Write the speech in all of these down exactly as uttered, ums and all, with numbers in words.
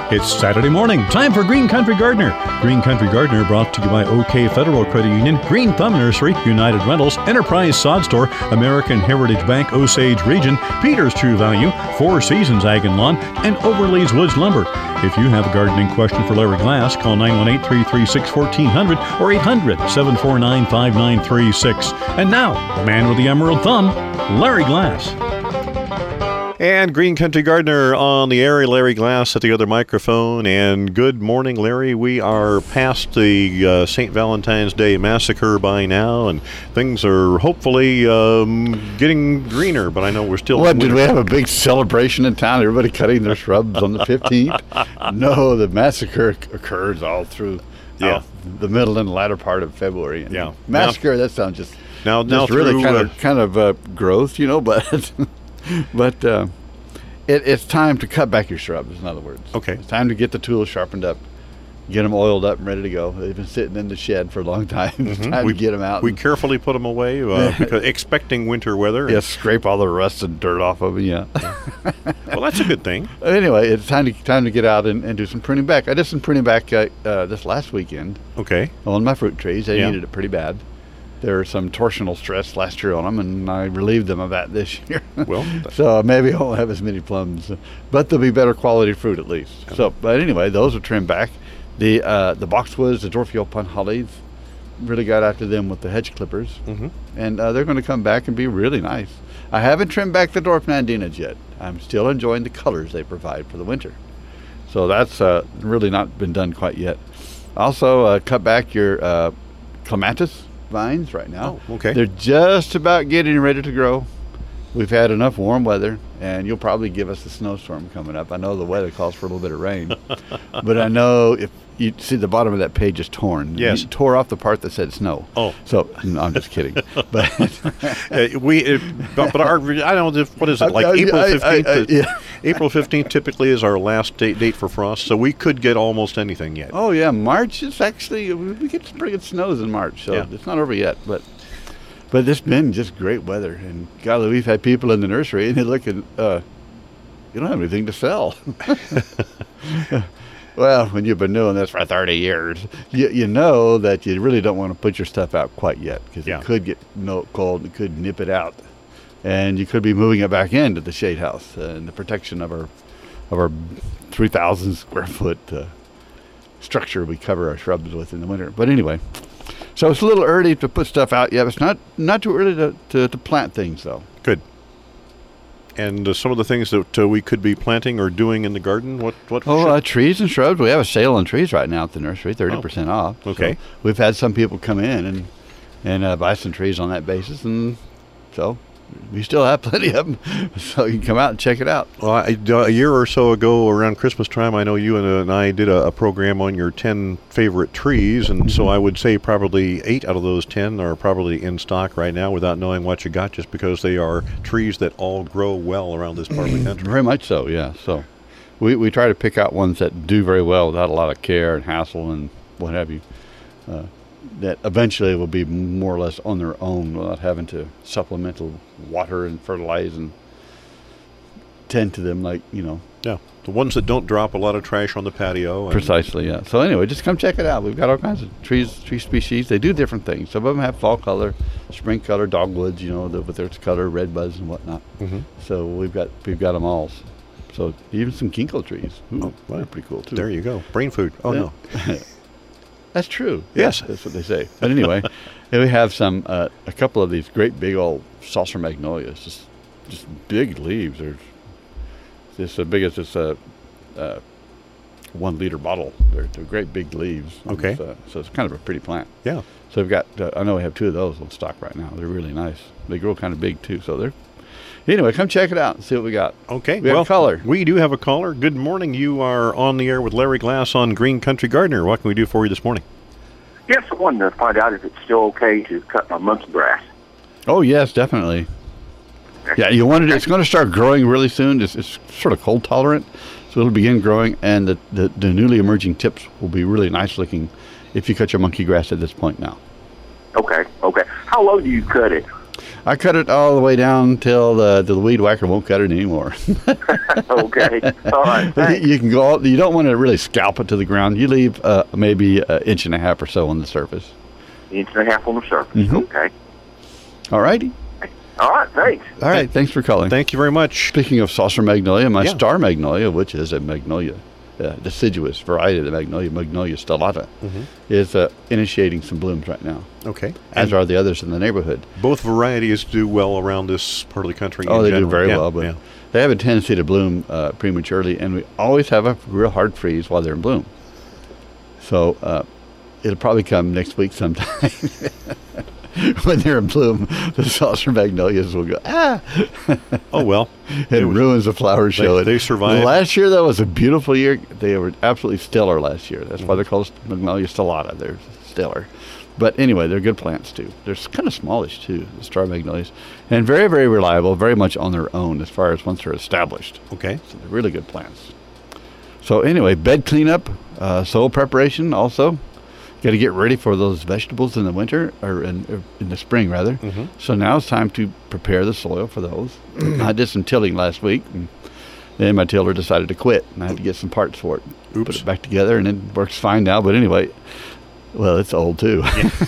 It's Saturday morning, time for Green Country Gardener. Green Country Gardener brought to you by OK Federal Credit Union, Green Thumb Nursery, United Rentals, Enterprise Sod Store, American Heritage Bank Osage Region, Peter's True Value, Four Seasons Ag and Lawn, and Overleys Woods Lumber. If you have a gardening question for Larry Glass, call nine one eight, three three six, one four zero zero or eight hundred, seven four nine, five nine three six. And now, the man with the emerald thumb, Larry Glass. And Green Country Gardener on the air, Larry Glass at the other microphone. And good morning, Larry. We are past the uh, Saint Valentine's Day massacre by now, and things are hopefully um, getting greener, but I know we're still... What, did we have a big celebration in town? Everybody cutting their shrubs on the fifteenth? No, the massacre occurs all through yeah. uh, the middle and latter part of February. And yeah. Massacre, now, that sounds just, now, just now really through, kind uh, of kind of uh, gross, you know, but... But uh, it, it's time to cut back your shrubs, in other words. Okay. It's time to get the tools sharpened up, get them oiled up and ready to go. They've been sitting in the shed for a long time. It's Mm-hmm. time we, to get them out. We carefully put them away, uh, because expecting winter weather. Yeah, scrape all the rust and dirt off of them, yeah. Well, that's a good thing. Anyway, it's time to time to get out and, and do some pruning back. I did some pruning back uh, uh, this last weekend. Okay. On my fruit trees. They yeah. needed it pretty bad. There was some torsional stress last year on them, and I relieved them of that this year. Well, so maybe I won't have as many plums, but they'll be better quality fruit at least. Yeah. So, but anyway, those are trimmed back. The uh, the boxwoods, the Dorfield pun hollies, really got after them with the hedge clippers, mm-hmm. and uh, they're going to come back and be really nice. I haven't trimmed back the dwarf nandinas yet. I'm still enjoying the colors they provide for the winter. So that's uh, really not been done quite yet. Also, uh, cut back your uh, clematis vines right now. Oh, okay. They're just about getting ready to grow. We've had enough warm weather, and you'll probably give us a snowstorm coming up. I know the weather calls for a little bit of rain, but I know if you see the bottom of that page is torn. Yes. You tore off the part that said snow. Oh. So, no, I'm just kidding. But uh, we, uh, but, but our, I don't know, what is it, like I, I, April fifteenth? I, I, I, yeah. April fifteenth typically is our last date, date for frost, so we could get almost anything yet. Oh, yeah, March is actually, we get some pretty good snows in March, so yeah. it's not over yet. But but it's been just great weather. And golly, we've had people in the nursery, and they're looking, uh, you don't have anything to sell. Well, when you've been doing this for thirty years, you, you know that you really don't want to put your stuff out quite yet, because yeah. it could get no cold, it could nip it out, and you could be moving it back into the shade house uh, and the protection of our of our three thousand square foot uh, structure we cover our shrubs with in the winter. But anyway, so it's a little early to put stuff out yet. It's not not too early to, to, to plant things, though. Good. And uh, some of the things that uh, we could be planting or doing in the garden, what? what oh, uh, trees and shrubs. We have a sale on trees right now at the nursery, thirty percent oh. off. Okay. So we've had some people come in and, and uh, buy some trees on that basis, and so we still have plenty of them. So you can come out and check it out. Well, I, a year or so ago, around Christmas time, I know you and, uh, and I did a, a program on your ten favorite trees, and so I would say probably eight out of those ten are probably in stock right now without knowing what you got, just because they are trees that all grow well around this part of the country. Very much so, yeah. So we, we try to pick out ones that do very well without a lot of care and hassle and what have you. Uh, that eventually will be more or less on their own without having to supplemental water and fertilize and tend to them like, you know. Yeah, the ones that don't drop a lot of trash on the patio. And precisely, yeah. So anyway, just come check it out. We've got all kinds of trees, tree species. They do different things. Some of them have fall color, spring color, dogwoods, you know, the, with their color, red buds and whatnot. Mm-hmm. So we've got we've got them all. So even some ginkgo trees. Ooh, oh, wow. They're pretty cool too. There you go. Brain food. Oh, yeah. no. That's true. Yes. Yeah, that's what they say. But anyway, we have some, uh, a couple of these great big old saucer magnolias, just just big leaves. They're just as big as this uh, uh, one liter bottle. They're, they're great big leaves. Okay. It's, uh, so it's kind of a pretty plant. Yeah. So we've got, uh, I know we have two of those on stock right now. They're really nice. They grow kind of big too. So they're, anyway, come check it out and see what we got. Okay. We well, have a caller. We do have a caller. Good morning. You are on the air with Larry Glass on Green Country Gardener. What can we do for you this morning? Yes, I wanted to find out if it's still okay to cut my monkey grass. Oh, yes, definitely. Yeah, you wanted it's going to start growing really soon. It's, it's sort of cold tolerant, so it'll begin growing, and the, the, the newly emerging tips will be really nice looking if you cut your monkey grass at this point now. Okay, okay. How low do you cut it? I cut it all the way down till the, the weed whacker won't cut it anymore. Okay. All right. Thanks. You can go out, you don't want to really scalp it to the ground. You leave uh, maybe an inch and a half or so on the surface. Inch and a half on the surface. Mm-hmm. Okay. All righty. All right. Thanks. All right. Thanks for calling. Thank you very much. Speaking of saucer magnolia, my Yeah. star magnolia, which is a magnolia, uh, deciduous variety of the magnolia, Magnolia stellata, Mm-hmm. is uh, initiating some blooms right now, Okay. as And are the others in the neighborhood. both varieties do well around this part of the country. Oh, in they general. do very Yeah, well, but yeah. they have a tendency to bloom uh, prematurely, and we always have a real hard freeze while they're in bloom. So uh, it'll probably come next week sometime. When they're in bloom, the saucer magnolias will go, ah! Oh, well. It was- ruins the flower show. they survived. Last year, that was a beautiful year. They were absolutely stellar last year. That's why they're called Magnolia stellata. They're stellar. But anyway, they're good plants, too. They're kind of smallish, too, the star magnolias. And very, very reliable, very much on their own as far as once they're established. Okay. So they're really good plants. So anyway, bed cleanup, uh, soil preparation also. Got to get ready for those vegetables in the winter, or in, or in the spring, rather. Mm-hmm. So now it's time to prepare the soil for those. I did some tilling last week, and then my tiller decided to quit, and I had to get some parts for it. Oops. Put it back together, and it works fine now. But anyway, well, it's old too.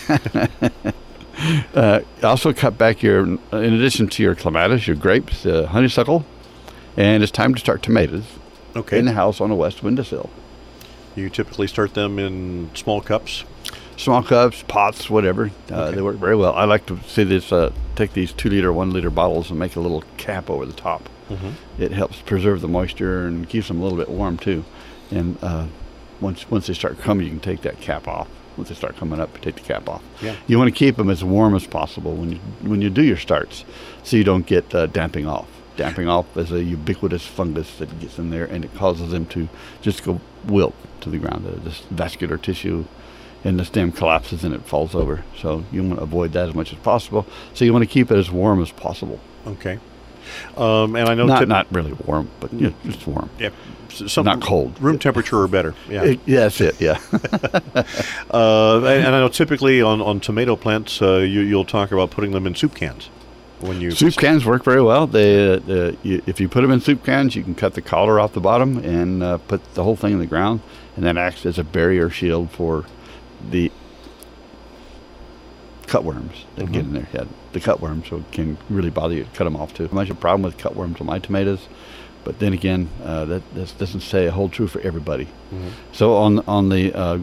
uh, also cut back your, in addition to your clematis, your grapes, uh, honeysuckle, and it's time to start tomatoes Okay. in the house on a west windowsill. You typically start them in small cups. Small cups, pots, whatever. Uh, Okay. They work very well. I like to see this. Uh, take these two-liter, one-liter bottles and make a little cap over the top. Mm-hmm. It helps preserve the moisture and keeps them a little bit warm too. And uh, once once they start coming, you can take that cap off. Once they start coming up, take the cap off. Yeah. You want to keep them as warm as possible when you when you do your starts, so you don't get uh, damping off. Damping off is a ubiquitous fungus that gets in there, and it causes them to just go wilt to the ground. Uh, this vascular tissue in the stem collapses and it falls over. So you want to avoid that as much as possible. So you want to keep it as warm as possible. Okay. Um, and I know Not typ- not really warm, but you know, just warm. yeah, s- some Not cold. Room temperature or better. Yeah. It- yeah, that's it. Yeah. uh, and, and I know typically on, on tomato plants, uh, you, you'll talk about putting them in soup cans. When you Soup cans work very well. They, uh, uh, you, if you put them in soup cans, you can cut the collar off the bottom and uh, put the whole thing in the ground, and that acts as a barrier shield for the cutworms that Mhm. get in there. Yeah, the cutworms so it can really bother you. Cut them off too. Much a problem with cutworms on my tomatoes, but then again, uh, that this doesn't say hold true for everybody. Mhm. So on on the uh,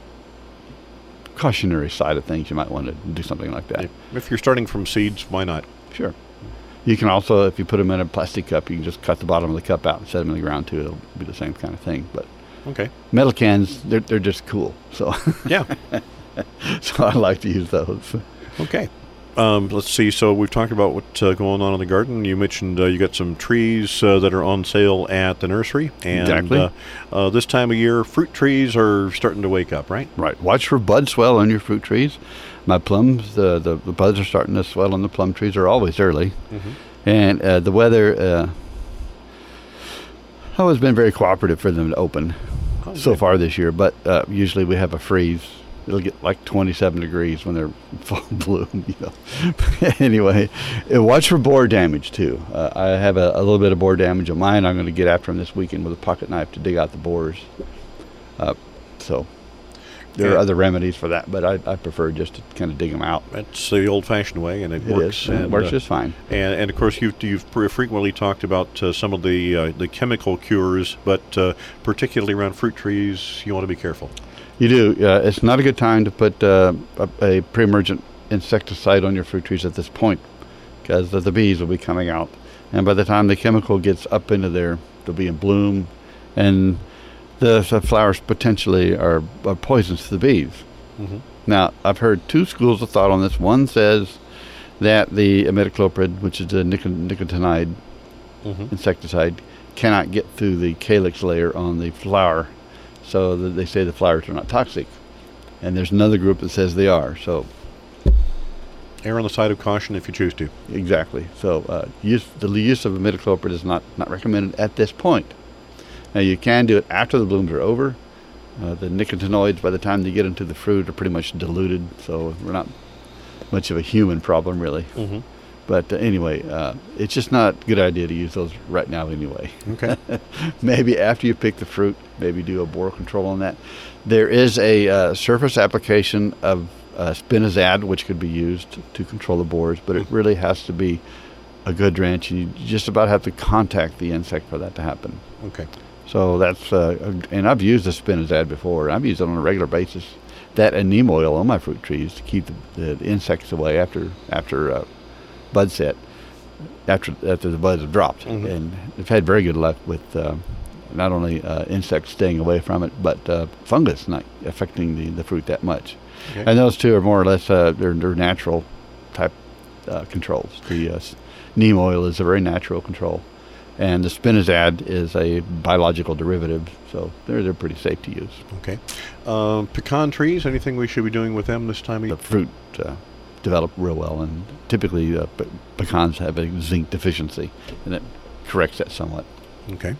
cautionary side of things, you might want to do something like that. If you're starting from seeds, why not? Sure. You can also, if you put them in a plastic cup, you can just cut the bottom of the cup out and set them in the ground too. It'll be the same kind of thing. But Okay. metal cans, they're they're just cool. So Yeah. so I like to use those. Okay. Um, let's see. So we've talked about what's uh, going on in the garden. You mentioned uh, you got some trees uh, that are on sale at the nursery, and Exactly. uh, uh, this time of year, fruit trees are starting to wake up, right? Right. Watch for bud swell on your fruit trees. My plums, the the, the buds are starting to swell on the plum trees. Are always early, Mm-hmm. and uh, the weather uh, always been very cooperative for them to open Oh, so good. far this year. But uh, usually we have a freeze. It'll get like twenty-seven degrees when they're full bloom, you know. Anyway, uh, watch for borer damage too. Uh, I have a, a little bit of borer damage on mine. I'm going to get after them this weekend with a pocket knife to dig out the borers. Uh, so there are Yeah. other remedies for that, but I, I prefer just to kind of dig them out. That's the old-fashioned way, and it, It works. is, and it works uh, just fine. And, and of course, you've, you've pre- frequently talked about uh, some of the uh, the chemical cures, but uh, particularly around fruit trees, you want to be careful. You do. Uh, it's not a good time to put uh, a, a pre-emergent insecticide on your fruit trees at this point, because the, the bees will be coming out, and by the time the chemical gets up into there, they'll be in bloom, and the, the flowers potentially are, are poisons to the bees. Mm-hmm. Now, I've heard two schools of thought on this. One says that the imidacloprid, which is the nic- nicotinide Mm-hmm. insecticide, cannot get through the calyx layer on the flower, so that they say the flowers are not toxic. And there's another group that says they are. So Err on the side of caution if you choose to. exactly. So uh, use the use of imidacloprid is not not recommended at this point. Now you can do it after the blooms are over. Uh, the nicotinoids, by the time they get into the fruit, are pretty much diluted, so we're not much of a human problem really. Mm-hmm. But uh, anyway, uh, it's just not a good idea to use those right now anyway. Okay. Maybe after you pick the fruit, maybe do a borer control on that. There is a uh, surface application of uh, Spinazad, which could be used to control the borers, but it really has to be a good drench, and you just about have to contact the insect for that to happen. Okay. So that's, uh, and I've used the Spinazad before. I've used it on a regular basis. That and neem oil on my fruit trees to keep the, the insects away after after uh, bud set, after after the buds have dropped. Mm-hmm. And I've had very good luck with uh, not only uh, insects staying away from it, but uh, fungus not affecting the, the fruit that much. Okay. And those two are more or less uh, they're, they're natural type uh, controls. The uh, neem oil is a very natural control, and the Spinazad is a biological derivative, so they're they're pretty safe to use. Okay. Uh, pecan trees, anything we should be doing with them this time of year? The fruit uh, develop real well, and typically uh, pe- pecans have a zinc deficiency, and it corrects that somewhat. Okay.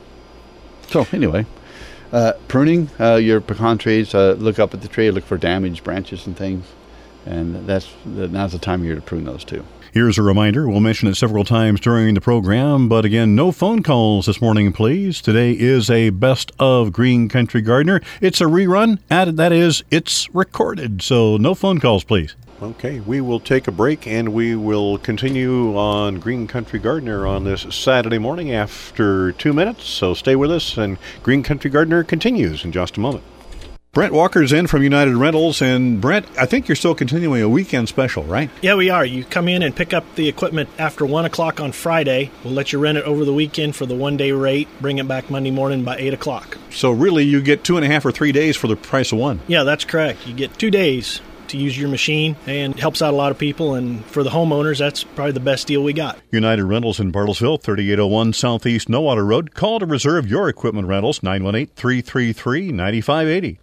So anyway, uh, pruning uh, your pecan trees, uh, look up at the tree, look for damaged branches and things, and that's the, now's the time of year to prune those too. Here's a reminder. We'll mention it several times during the program, but again, no phone calls this morning, please. Today is a Best of Green Country Gardener. It's a rerun. Added, that is, it's recorded, so no phone calls, please. Okay, we will take a break, and we will continue on Green Country Gardener on this Saturday morning after two minutes, so stay with us, and Green Country Gardener continues in just a moment. Brent Walker's in from United Rentals, and Brent, I think you're still continuing a weekend special, right? Yeah, we are. You come in and pick up the equipment after one o'clock on Friday. We'll let you rent it over the weekend for the one-day rate, bring it back Monday morning by eight o'clock. So really, you get two and a half or three days for the price of one. Yeah, that's correct. You get two days to use your machine, and it helps out a lot of people, and for the homeowners, that's probably the best deal we got. United Rentals in Bartlesville, thirty-eight oh one Southeast Nowater Road. Call to reserve your equipment rentals, nine one eight, three three three, nine five eight zero.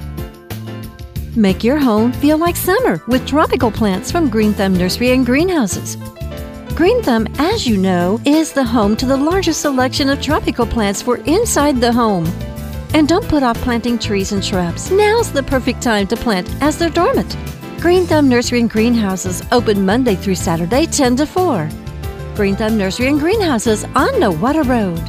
Make your home feel like summer with tropical plants from Green Thumb Nursery and Greenhouses. Green Thumb, as you know, is the home to the largest selection of tropical plants for inside the home. And don't put off planting trees and shrubs. Now's the perfect time to plant as they're dormant. Green Thumb Nursery and Greenhouses open Monday through Saturday, ten to four. Green Thumb Nursery and Greenhouses on Nowater Road.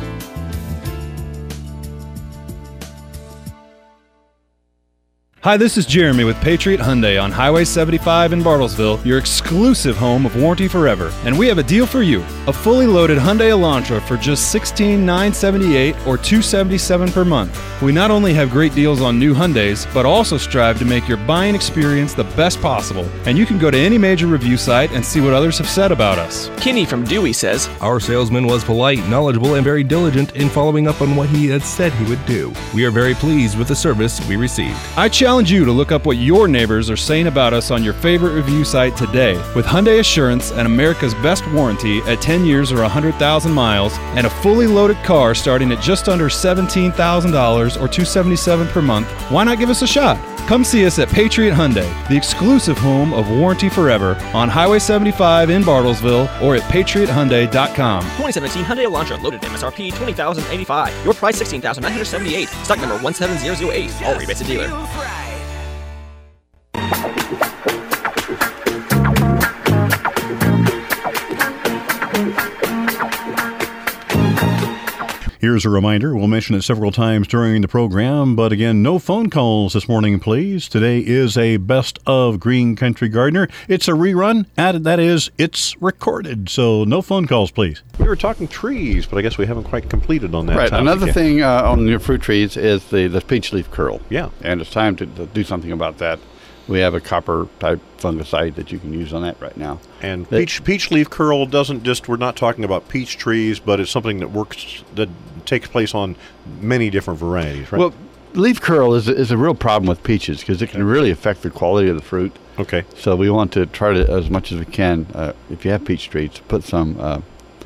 Hi, this is Jeremy with Patriot Hyundai on Highway seventy-five in Bartlesville, your exclusive home of Warranty Forever. And we have a deal for you. A fully loaded Hyundai Elantra for just sixteen thousand nine hundred seventy-eight dollars or two hundred seventy-seven dollars per month. We not only have great deals on new Hyundais, but also strive to make your buying experience the best possible. And you can go to any major review site and see what others have said about us. Kenny from Dewey says, our salesman was polite, knowledgeable, and very diligent in following up on what he had said he would do. We are very pleased with the service we received. I challenge you to look up what your neighbors are saying about us on your favorite review site today. With Hyundai Assurance and America's best warranty at ten years or one hundred thousand miles, and a fully loaded car starting at just under seventeen thousand dollars or two hundred seventy-seven dollars per month, why not give us a shot? Come see us at Patriot Hyundai, the exclusive home of Warranty Forever, on Highway seventy-five in Bartlesville or at patriot hyundai dot com. twenty seventeen Hyundai Elantra, loaded M S R P twenty thousand eighty-five dollars. Your price sixteen thousand nine hundred seventy-eight dollars. Stock number one seven zero zero eight. All rebates to dealer. Here's a reminder. We'll mention it several times during the program, but again, no phone calls this morning, please. Today is a Best of Green Country Gardener. It's a rerun. Added, that is, it's recorded, so no phone calls, please. We were talking trees, but I guess we haven't quite completed on that Right. topic Another yet. thing uh, on your fruit trees is the, the peach leaf curl. Yeah. And it's time to, to do something about that. We have a copper-type fungicide that you can use on that right now. And that, peach peach leaf curl doesn't just, we're not talking about peach trees, but it's something that works, that takes place on many different varieties, right? Well, leaf curl is, is a real problem with peaches because it can really affect the quality of the fruit. Okay. So we want to try to, as much as we can, uh, if you have peach trees, put some uh,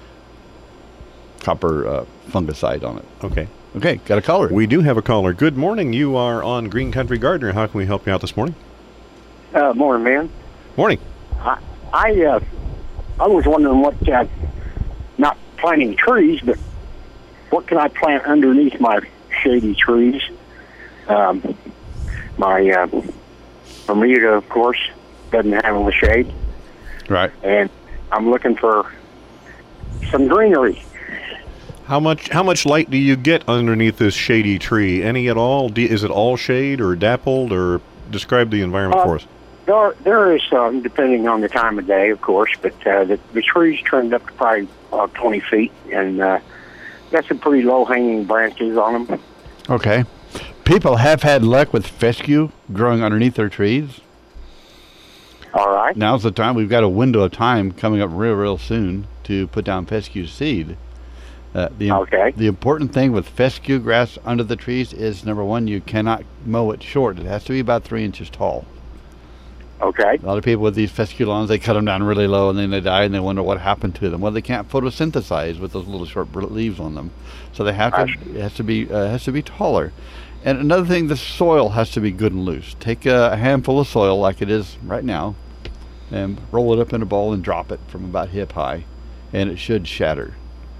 copper uh, fungicide on it. Okay. Okay, got a caller. We do have a caller. Good morning. You are on Green Country Gardener. How can we help you out this morning? Uh, morning, man. Morning. I I, uh, I was wondering what, uh, not planting trees, but what can I plant underneath my shady trees? Um, my uh, Bermuda, of course, doesn't have a shade. Right. And I'm looking for some greenery. How much how much light do you get underneath this shady tree? Any at all? Do, is it all shade or dappled, or describe the environment Uh, for us? There, there is some, depending on the time of day, of course, but uh, the, the tree's trimmed up to probably uh, twenty feet, and uh, got some pretty low-hanging branches on them. Okay. People have had luck with fescue growing underneath their trees. All right. Now's the time. We've got a window of time coming up real, real soon to put down fescue seed. Uh, the, Okay. The important thing with fescue grass under the trees is, number one, you cannot mow it short. It has to be about three inches tall. Okay. A lot of people with these fescue lawns, they cut them down really low and then they die and they wonder what happened to them. Well, they can't photosynthesize with those little short leaves on them, so they have to. It has to be uh, has to be taller. And another thing, the soil has to be good and loose. Take a, a handful of soil like it is right now, and roll it up in a ball and drop it from about hip high, and it should shatter.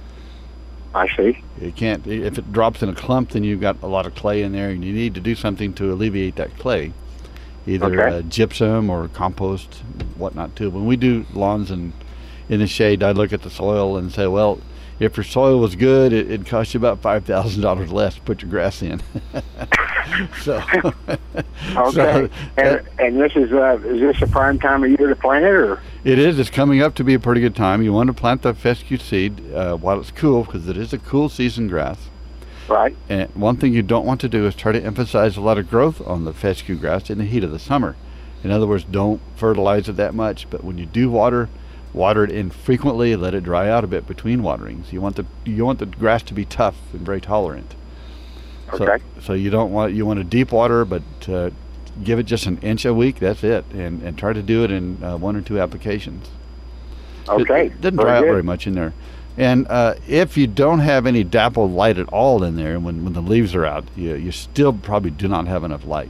I see. It can't. If it drops in a clump, then you've got a lot of clay in there, and you need to do something to alleviate that clay. Either Okay. uh, gypsum or compost, whatnot too. When we do lawns in, in the shade, I look at the soil and say, well, if your soil was good, it, it'd cost you about five thousand dollars less to put your grass in. so, Okay. so, and, and this is uh, is this a prime time of year to plant it, or? it is. It's coming up to be a pretty good time. You want to plant the fescue seed uh, while it's cool, because it is a cool season grass. Right. And one thing you don't want to do is try to emphasize a lot of growth on the fescue grass in the heat of the summer. In other words, don't fertilize it that much, but when you do water, water it infrequently, let it dry out a bit between waterings. You want the you want the grass to be tough and very tolerant. Okay. So, so you don't want you want to deep water, but uh, give it just an inch a week. That's it, and and try to do it in uh, one or two applications. Okay. It, it doesn't Very dry out good. very much in there. And uh, if you don't have any dappled light at all in there, when, when the leaves are out, you, you still probably do not have enough light.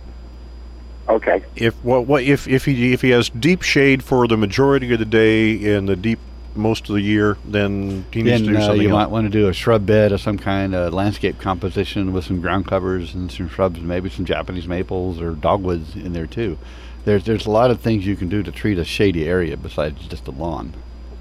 Okay. If what what if if he if he has deep shade for the majority of the day and the deep most of the year, then he needs Then to do uh, something you else. might want to do a shrub bed of some kind, a landscape composition with some ground covers and some shrubs, maybe some Japanese maples or dogwoods in there too. There's there's a lot of things you can do to treat a shady area besides just a lawn.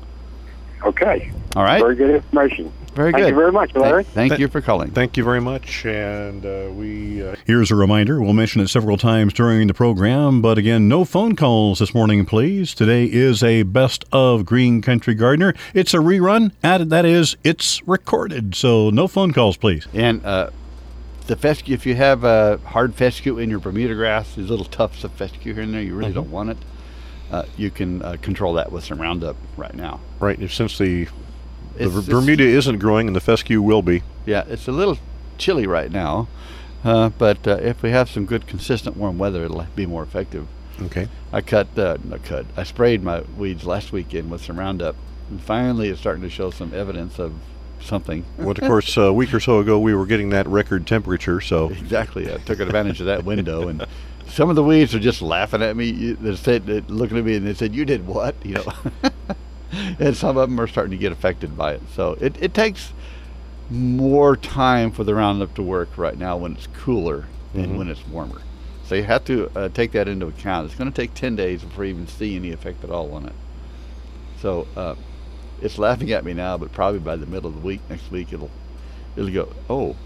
Okay. All right. Very good information. Very Thank good. you very much, Larry. Thank, thank Th- you for calling. Thank you very much, and uh, we. Uh, Here's a reminder. We'll mention it several times during the program, but again, no phone calls this morning, please. Today is a Best of Green Country Gardener. It's a rerun, and that is, it's recorded, so no phone calls, please. And uh, the fescue, if you have uh, hard fescue in your Bermuda grass, these little tufts of fescue here and there, you really Mm-hmm. don't want it. Uh, you can uh, control that with some Roundup right now. right, since the the It's- it's- Bermuda isn't growing and the fescue will be. Yeah, it's a little chilly right now, uh, but uh, if we have some good, consistent warm weather, it'll be more effective. Okay. I cut, uh, not cut, I sprayed my weeds last weekend with some Roundup, and finally it's starting to show some evidence of something. Well, of course, a week or so ago we were getting that record temperature, so Exactly. I took advantage of that window, and some of the weeds are just laughing at me. You- They said, they're looking at me, and they said, "You did what?" You know. And some of them are starting to get affected by it. So it, it takes more time for the Roundup to work right now when it's cooler than Mhm. when it's warmer. So you have to uh, take that into account. It's going to take ten days before you even see any effect at all on it. So uh, it's laughing at me now, but probably by the middle of the week, next week, it'll it'll go, "Oh,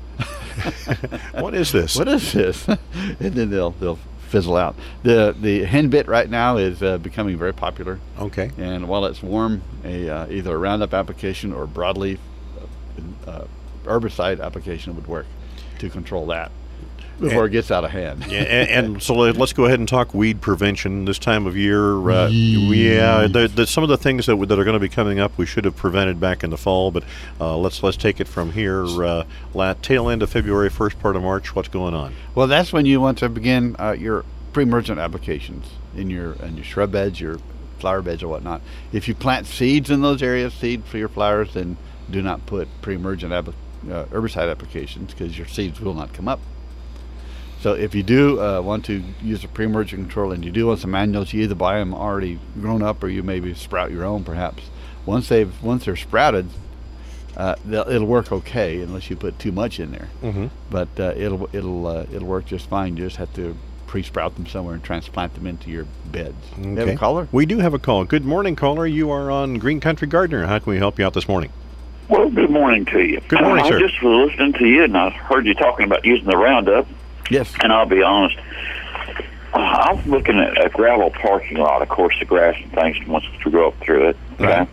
what is this? what is this?" And then they'll they'll fizzle out. The the hen bit right now is uh, becoming very popular, Okay. and while it's warm, a uh, either a Roundup application or broadleaf uh, uh, herbicide application would work to control that before it gets out of hand. Yeah, and, and so let- let's go ahead and talk weed prevention this time of year. Uh, yeah, the, the, some of the things that, that are going to be coming up we should have prevented back in the fall, but uh, let's let's take it from here. Uh, la tail end of February, first part of March. What's going on? Well, that's when you want to begin uh, your pre-emergent applications in your in your shrub beds, your flower beds, or whatnot. If you plant seeds in those areas, seed for your flowers, then do not put pre-emergent app- uh, herbicide applications because your seeds will not come up. So if you do uh, want to use a pre-emergent control and you do want some annuals, you either buy them already grown up or you maybe sprout your own perhaps. Once they've once they're sprouted, uh, they'll- it'll work okay unless you put too much in there. Mm-hmm. But uh, it'll it'll uh, it'll work just fine. You just have to pre-sprout them somewhere and transplant them into your beds. Okay. You have a caller? We do have a call. Good morning, caller. You are on Green Country Gardener. How can we help you out this morning? Well, good morning to you. Good morning, uh, sir. I just was listening to you, and I heard you talking about using the Roundup. Yes. And I'll be honest, uh, I was looking at a gravel parking lot. Of course, the grass and things once we go up through it. Okay? Right.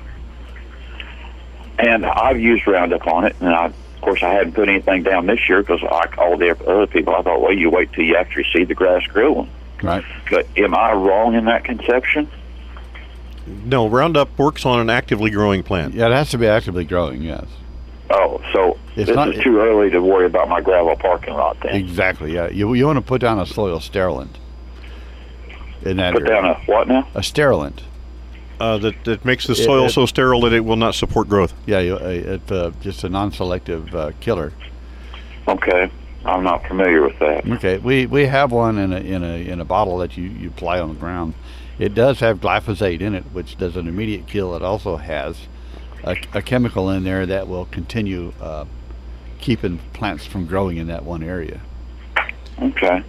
And I've used Roundup on it, and I, of course, I hadn't put anything down this year because, like all the other people, I thought, well, you wait till you actually see the grass growing. Right. But am I wrong in that conception? No, Roundup works on an actively growing plant. Yeah, it has to be actively growing, yes. Oh, so It's this not- is too early to worry about my gravel parking lot then. Exactly, yeah. You, you want to put down a soil sterilant. In that Put area. down a what now? A sterilant. Uh, that, that makes the It- soil it- so sterile that it will not support growth. Yeah, you, uh, it's uh, just a non-selective uh, killer. Okay, I'm not familiar with that. Okay, we, we have one in a in a in a bottle that you, you apply on the ground. It does have glyphosate in it, which does an immediate kill. It also has a, a chemical in there that will continue uh, keeping plants from growing in that one area. Okay.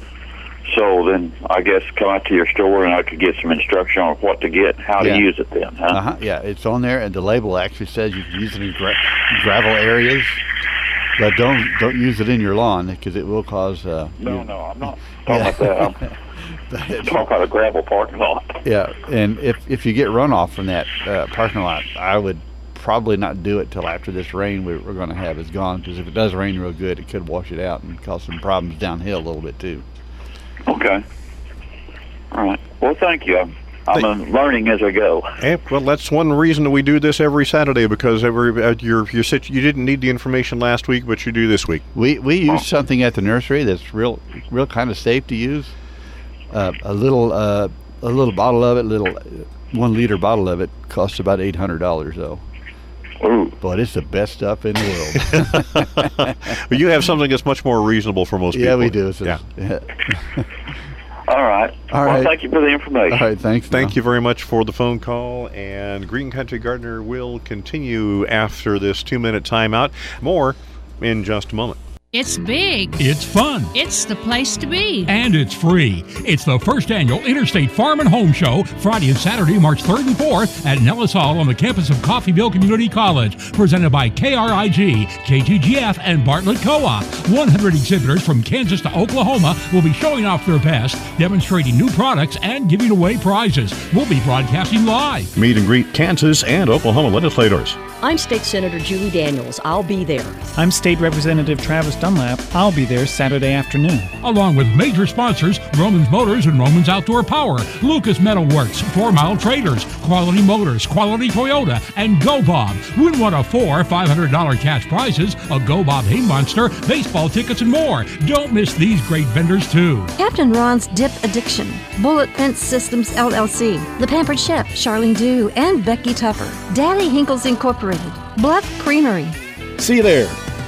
So then I guess come out to your store and I could get some instruction on what to get, how Yeah. to use it then, huh? Uh-huh, yeah, it's on there, and the label actually says you can use it in gra- gravel areas, but don't don't use it in your lawn because it will cause. Uh, No, you- no, I'm not talking about that. I'm talking about a gravel parking lot. Yeah, and if if you get runoff from that uh, parking lot, I would probably not do it till after this rain we're, we're going to have is gone, because if it does rain real good, it could wash it out and cause some problems downhill a little bit too. Okay. All right. Well, thank you. I'm, I'm uh, learning as I go. Eh, well, that's one reason that we do this every Saturday, because every uh, you're, you're, sit- you didn't need the information last week, but you do this week. We we use Oh. something at the nursery that's real real kind of safe to use. Uh, a little uh, a little bottle of it, little uh, one liter bottle of it costs about eight hundred dollars though. Ooh. But it's the best stuff in the world. But you have something that's much more reasonable for most people. Yeah, we do. It's Yeah. yeah. All right. All well, right. thank you for the information. All right, thanks. Thank now. you very much for the phone call, and Green Country Gardener will continue after this two-minute timeout. More in just a moment. It's big. It's fun. It's the place to be. And it's free. It's the first annual Interstate Farm and Home Show, Friday and Saturday, March third and fourth at Nellis Hall on the campus of Coffeyville Community College, presented by K R I G, K T G F, and Bartlett Co-op. one hundred exhibitors from Kansas to Oklahoma will be showing off their best, demonstrating new products, and giving away prizes. We'll be broadcasting live. Meet and greet Kansas and Oklahoma legislators. I'm State Senator Julie Daniels. I'll be there. I'm State Representative Travis Dunlap. I'll be there Saturday afternoon. Along with major sponsors, Romans Motors and Romans Outdoor Power, Lucas Metalworks, Four Mile Traders, Quality Motors, Quality Toyota, and Go Bob. Win one of four five hundred dollars cash prizes, a Go Bob Hay Monster, baseball tickets, and more. Don't miss these great vendors, too. Captain Ron's Dip Addiction, Bullet Fence Systems L L C, The Pampered Chef, Charlene Dew, and Becky Tupper, Daddy Hinkles Incorporated, Bluff Creamery. See you there.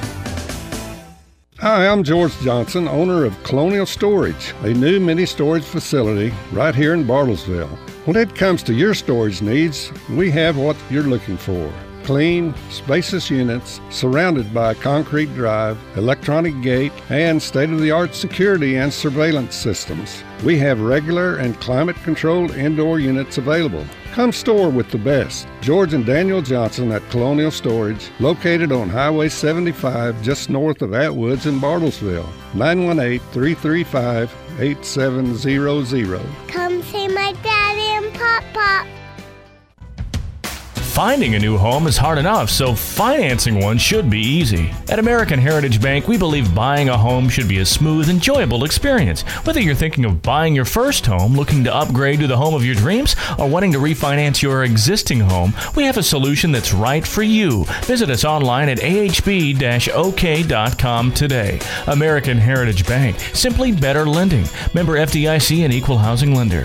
Hi, I'm George Johnson, owner of Colonial Storage, a new mini storage facility right here in Bartlesville. When it comes to your storage needs, we have what you're looking for. Clean, spacious units surrounded by a concrete drive, electronic gate, and state-of-the-art security and surveillance systems. We have regular and climate-controlled indoor units available. Come store with the best. George and Daniel Johnson at Colonial Storage, located on Highway seventy-five just north of Atwoods in Bartlesville. nine one eight, three three five, eight seven zero zero. Come see my daddy and Pop-Pop. Finding a new home is hard enough, so financing one should be easy. At American Heritage Bank, we believe buying a home should be a smooth, enjoyable experience. Whether you're thinking of buying your first home, looking to upgrade to the home of your dreams, or wanting to refinance your existing home, we have a solution that's right for you. Visit us online at a h b dash o k dot com today. American Heritage Bank, simply better lending. Member F D I C and Equal Housing Lender.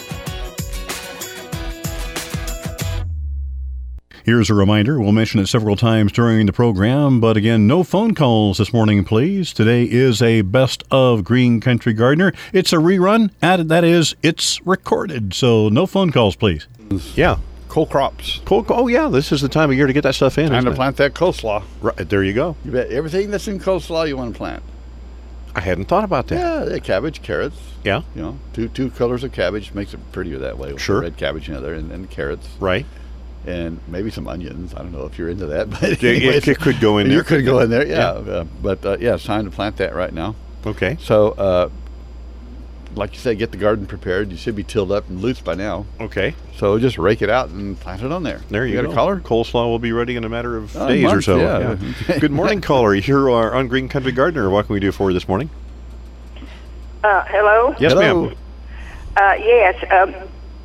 Here's a reminder. We'll mention it several times during the program, but again, no phone calls this morning, please. Today is a Best of Green Country Gardener. It's a rerun, and that is, it's recorded, so no phone calls, please. Yeah. Cold crops. Cold, oh, yeah, this is the time of year to get that stuff in. Time isn't to it? plant that coleslaw. Right, there you go. You bet everything that's in coleslaw you want to plant. I hadn't thought about that. Yeah, yeah, cabbage, carrots. Yeah. You know, two two colors of cabbage makes it prettier that way. With Sure. Red cabbage in there and then carrots. Right. And maybe some onions. I don't know if you're into that, but Yeah, anyways, it could go in there. You could go in there, yeah. Yeah. Uh, but uh, yeah, it's time to plant that right now. Okay. So, uh, like you said, get the garden prepared. You should be tilled up and loose by now. Okay. So just rake it out and plant it on there. There you, got go. a caller? Coleslaw will be ready in a matter of Uh, days or months, so. yeah. Good morning, caller. You're uh, on Green Country Gardener. What can we do for you this morning? Uh, hello? Yes, Hello. ma'am. Uh, yes, um,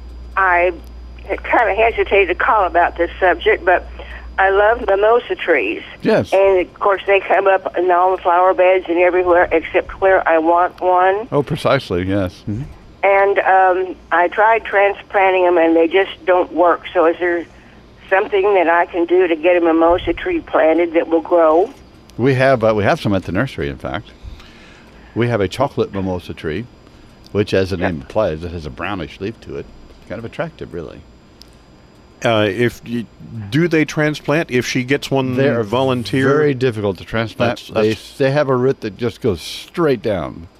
I kind of hesitated to call about this subject, but I love mimosa trees. Yes. And, of course, they come up in all the flower beds and everywhere except where I want one. Oh, precisely, yes. Mhm. And um, I tried transplanting them, and they just don't work. So is there something that I can do to get a mimosa tree planted that will grow? We have uh, we have some at the nursery, in fact. We have a chocolate mimosa tree, which, as the name implies, it has a brownish leaf to it. Kind of attractive, really. Uh, if you, do they transplant? If she gets one They are volunteer, very difficult to transplant. That's- that's- they they have a root that just goes straight down.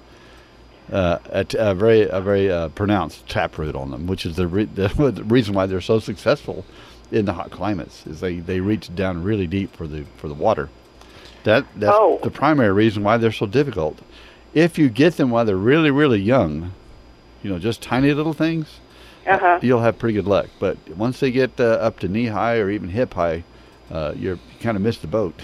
Uh, a, t- a very a very uh, pronounced taproot on them, which is the, re- the the reason why they're so successful in the hot climates. Is they, they reach down really deep for the for the water. That that's Oh. the primary reason why they're so difficult. If you get them while they're really really young, you know, just tiny little things, Uh-huh. you'll have pretty good luck. But once they get uh, up to knee high or even hip high, uh, you're, you kind of miss the boat.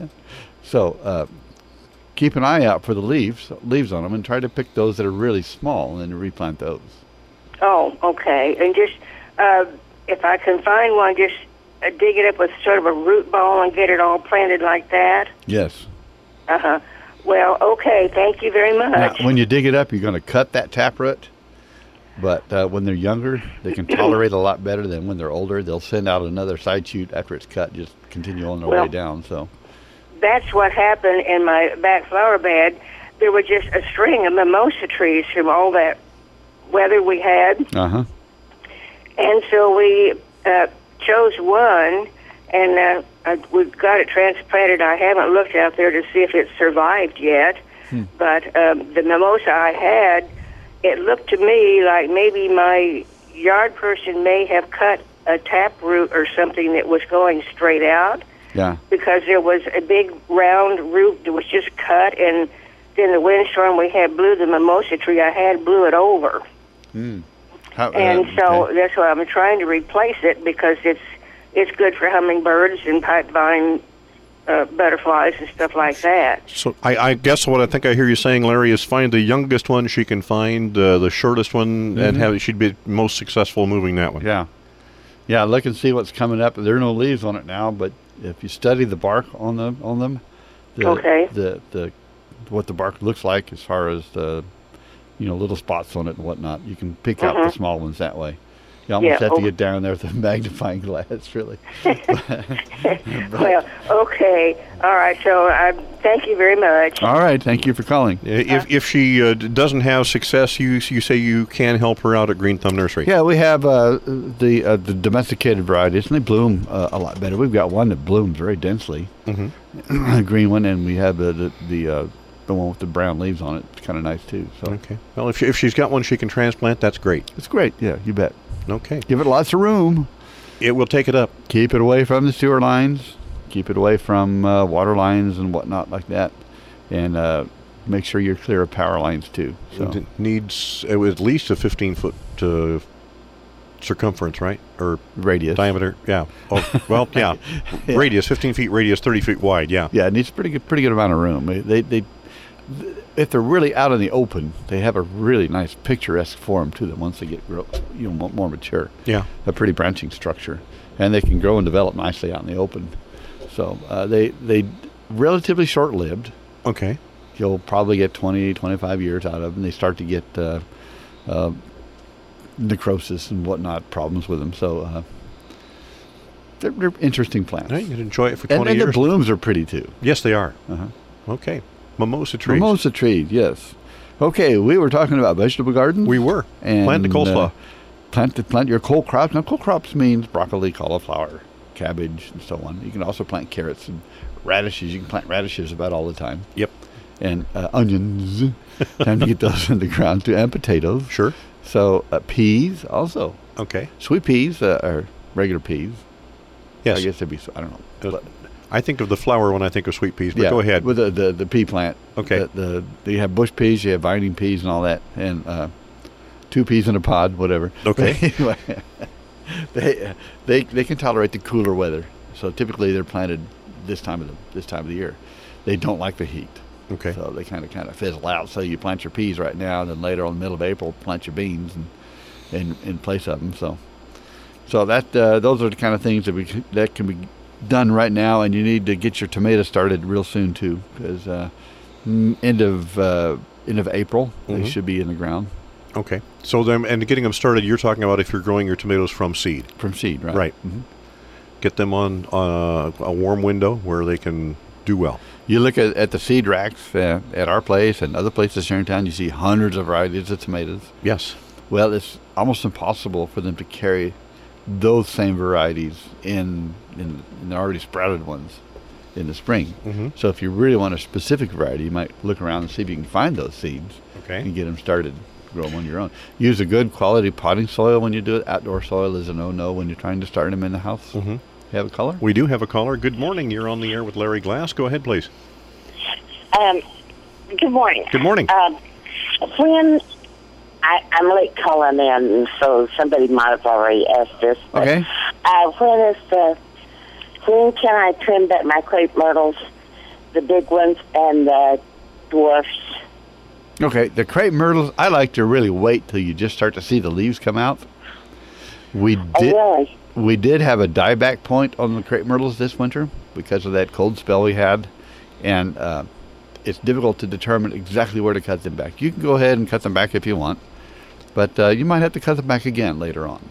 So uh, keep an eye out for the leaves, leaves on them, and try to pick those that are really small and then replant those. Oh, okay. And just, uh, if I can find one, just uh, dig it up with sort of a root ball and get it all planted like that. Yes. Uh-huh. Well, okay. Thank you very Now, much. when you dig it up, you're going to cut that taproot. But uh, when they're younger, they can tolerate a lot better than when they're older. They'll send out another side shoot after it's cut, just continue on their Well- way down. So. That's what happened in my back flower bed. There were just a string of mimosa trees from all that weather we had. Uh huh. And so we uh, chose one, and uh, I, we've got it transplanted. I haven't looked out there to see if it survived yet, Hmm. but um, the mimosa I had, it looked to me like maybe my yard person may have cut a taproot or something that was going straight out, Yeah. because there was a big round root that was just cut, and then the windstorm we had blew the mimosa tree I had blew it over. Mm. How, And uh, so okay. that's why I'm trying to replace it, because it's it's good for hummingbirds and pipevine uh, butterflies and stuff like that. So I, I guess what I think I hear you saying, Larry, is find the youngest one she can find, uh, the shortest one, and Mhm. have she'd be most successful moving that one. Yeah. Yeah, look and see what's coming up. There are no leaves on it now, but if you study the bark on them, on them, the, Okay. the the what the bark looks like as far as the, you know, little spots on it and whatnot, you can pick out the Mhm. small ones that way. You almost Yeah, have to oh. get down there with a magnifying glass, really. Well, okay, all right. So I thank you very much. All right, thank you for calling. If if she uh, d- doesn't have success, you you say you can help her out at Green Thumb Nursery. Yeah, we have uh, the uh, the domesticated varieties, and they bloom uh, a lot better. We've got one that blooms very densely, Mm-hmm. a green one, and we have the the the, uh, the one with the brown leaves on it. It's kind of nice too. So Okay. Well, if she, if she's got one she can transplant, that's great. it's great. Yeah, you bet. Okay. Give it lots of room. It will take it up. Keep it away from the sewer lines. Keep it away from uh, water lines and whatnot like that, and uh, make sure you're clear of power lines too. So It needs uh, at least a fifteen foot uh, circumference, right? Or radius. diameter. Yeah. Oh, well, yeah. Yeah. Radius, fifteen feet radius, thirty feet wide. Yeah. yeah, it needs a pretty good, pretty good amount of room. They, they, they, if they're really out in the open, they have a really nice picturesque form to them once they get grow, you know, mo- more mature. Yeah. A pretty branching structure, and they can grow and develop nicely out in the open. So uh, they they relatively short-lived. Okay. You'll probably get twenty, twenty-five years out of them. They start to get uh, uh, necrosis and whatnot problems with them. So uh, they're, they're interesting plants. Right, you can enjoy it for And, twenty and the years. blooms are pretty too. Yes, they are. Uh-huh. Okay. Mimosa trees. Mimosa trees, yes. Okay, we were talking about vegetable gardens. We were. And, Plant the coleslaw. Uh, plant, the, plant your cole crops. Now, cole crops means broccoli, cauliflower, cabbage, and so on. You can also plant carrots and radishes. You can plant radishes about all the time. Yep. and uh, onions. Time to get those in the ground too, and potatoes. Sure. So uh, peas also. Okay. Sweet peas uh, are regular peas. Yes. I guess they'd be. I don't know. But, I think of the flower when I think of sweet peas. But yeah, go ahead. With the, the the pea plant. Okay. The, the, the you have bush peas, you have vining peas, and all that, and uh, two peas in a pod, whatever. Okay. But anyway, they they they can tolerate the cooler weather. So typically they're planted this time of the this time of the year. They don't like the heat. Okay. So they kind of kind of fizzle out. So you plant your peas right now, and then later on, the middle of April, plant your beans and in in place of them. So so that uh, those are the kind of things that we that can be done right now, and you need to get your tomatoes started real soon too, because uh, end of uh, end of April mm-hmm. they should be in the ground. Okay. So then, and getting them started, you're talking about if you're growing your tomatoes from seed. From seed, right? Right. Mm-hmm. Get them on uh, a warm window where they can do well. You look at, at the seed racks uh, at our place and other places here in town, you see hundreds of varieties of tomatoes. Yes. Well, it's almost impossible for them to carry those same varieties in in, in the already sprouted ones in the spring. Mm-hmm. So if you really want a specific variety, you might look around and see if you can find those seeds okay. and get them started, grow them on your own. Use a good quality potting soil when you do it. Outdoor soil is a no-no when you're trying to start them in the house. Mm-hmm. You have a caller? We do have a caller. Good morning. You're on the air with Larry Glass. Go ahead, please. Um, good morning. Good morning. Um, when I, I'm late calling in, so somebody might have already asked this. But, okay. Uh, when is the when can I trim back my crepe myrtles, the big ones and the dwarfs? Okay, the crepe myrtles, I like to really wait till you just start to see the leaves come out. We did. Oh, really? We did have a dieback point on the crepe myrtles this winter because of that cold spell we had, and uh, it's difficult to determine exactly where to cut them back. You can go ahead and cut them back if you want, but uh, you might have to cut them back again later on.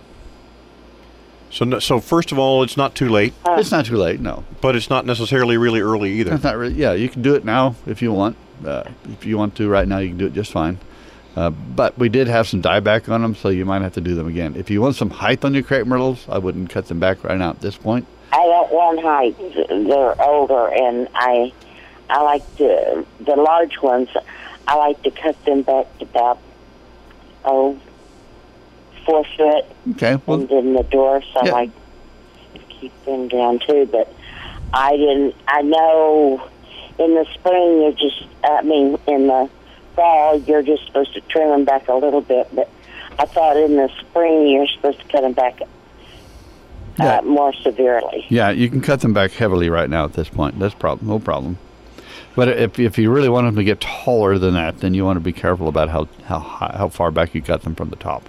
So, no, so first of all, it's not too late. Uh, it's not too late, no. But it's not necessarily really early either. It's not really. Yeah, you can do it now if you want. Uh, if you want to right now, you can do it just fine. Uh, but we did have some dieback on them, so you might have to do them again. If you want some height on your crepe myrtles, I wouldn't cut them back right now at this point. I don't want height. They're older, and I I like the the large ones. I like to cut them back to about oh four foot. Okay. Well, and then the dwarfs, I yeah. like to keep them down too. But I didn't. I know in the spring you're just. I mean in the fall, you're just supposed to trim them back a little bit, but I thought in the spring you're supposed to cut them back uh, yeah. more severely. Yeah, you can cut them back heavily right now at this point. That's problem, no problem. But if if you really want them to get taller than that, then you want to be careful about how how high, how far back you cut them from the top.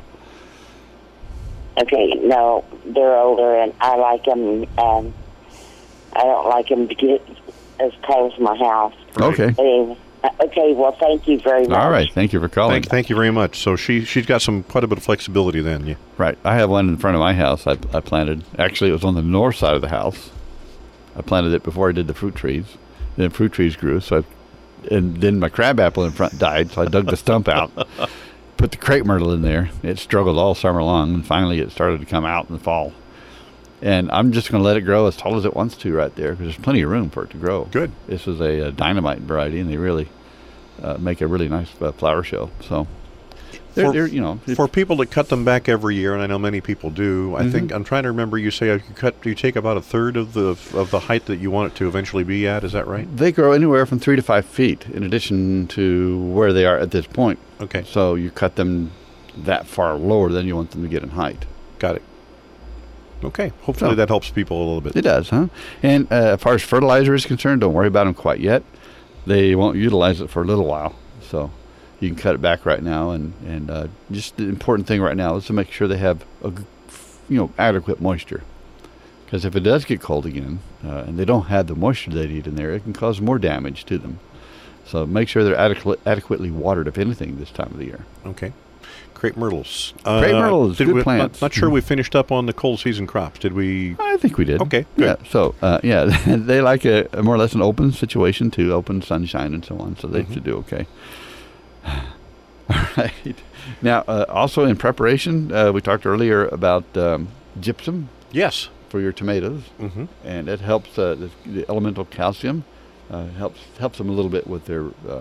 Okay, no, they're older, and I like them. Um, I don't like them to get as tall as my house. Okay. But anyway, okay, well, thank you very much. All right, thank you for calling. Thank, thank you very much. So she, she's got some quite a bit of flexibility then. Yeah. Right. I have one in front of my house I, I planted. Actually, it was on the north side of the house. I planted it before I did the fruit trees. Then fruit trees grew, so I, and then my crabapple in front died, so I dug the stump out, put the crepe myrtle in there. It struggled all summer long, and finally it started to come out in the fall. And I'm just going to let it grow as tall as it wants to right there, because there's plenty of room for it to grow. Good. This is a, a dynamite variety, and they really uh, make a really nice uh, flower show. So, they're, for, they're, you know, for people that cut them back every year, and I know many people do, I Mm-hmm. think I'm trying to remember. You say you cut, you take about a third of the of the height that you want it to eventually be at. Is that right? They grow anywhere from three to five feet, in addition to where they are at this point. Okay. So you cut them that far lower than you want them to get in height. Got it. Okay. Hopefully So- that helps people a little bit. It does, huh? And uh, as far as fertilizer is concerned, don't worry about them quite yet. They won't utilize it for a little while, so you can cut it back right now. And and uh, just the important thing right now is to make sure they have a g- you know adequate moisture, because if it does get cold again uh, and they don't have the moisture they need in there, it can cause more damage to them. So make sure they're adequate, adequately watered, if anything, this time of the year. Okay. Crepe myrtles. Crepe myrtles, did good we, plants. Not, not sure we finished up on the cold season crops. Did we? I think we did. Okay, good. Yeah. So, uh, yeah, they like a, a more or less an open situation too, open sunshine and so on. So they Mhm. should do okay. All right. Now, uh, also in preparation, uh, we talked earlier about um, gypsum. Yes. For your tomatoes, Mhm. and it helps uh, the, the elemental calcium uh, helps helps them a little bit with their uh,